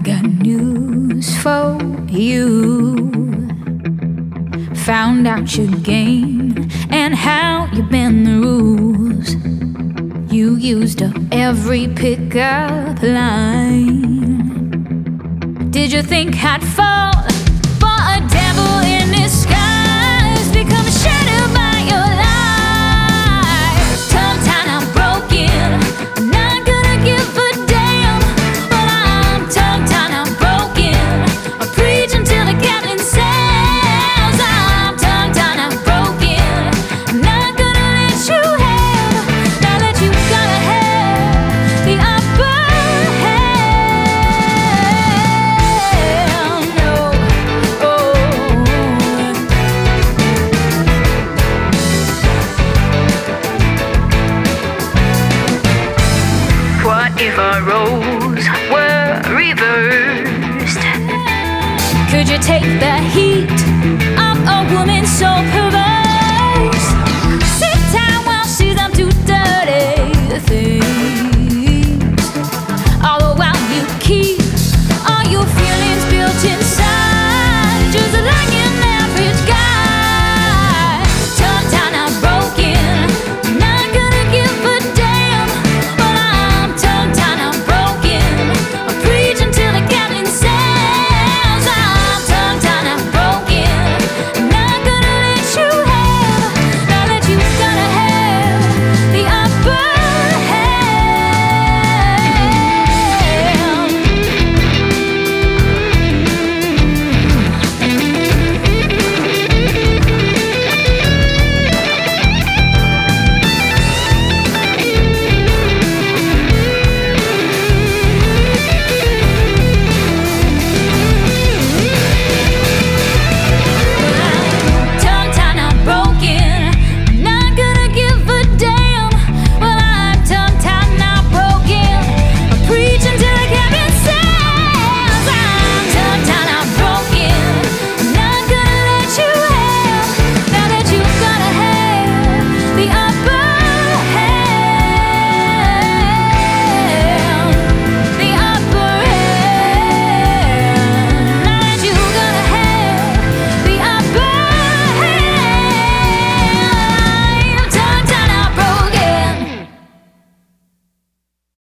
got news for you. Found out your game and how you bend the rules. You used up every pickup line. Did you think I'd fall for a devil in disguise? Become shattered by your lies. Tongue-tied, I'm broken. I'm not gonna give a damn. Well, I'm tongue-tied, I'm broken. I preach until the captain says I'm tongue-tied, I'm broken. I'm not gonna let you have, now that you gotta have the upper hand. No, oh. What if our roles were reversed? Could you take the heat of a woman so perverse?